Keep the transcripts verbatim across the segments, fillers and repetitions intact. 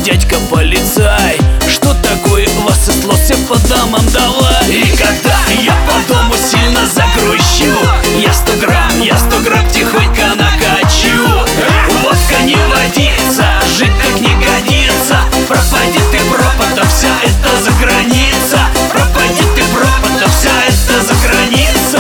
дядька полицай, что такое вас слился по домам давай. И когда я по дому сильно загрущу, я сто грамм, я сто грамм тихонько накачу. Водка не водится, жить так не годится. Пропади ты пропадом, вся это за граница. Пропади ты пропадом, вся это за граница.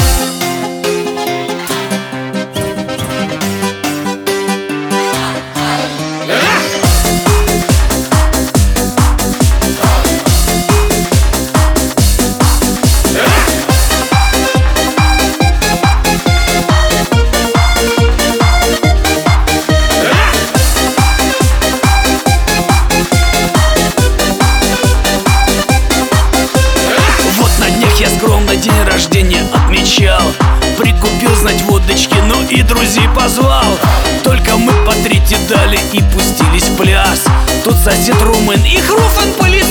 Я скромно день рождения отмечал, прикупил, знать, водочки, ну и друзей позвал. Только мы по трети дали и пустились в пляс. Тут сосед румын и хруфан полицай.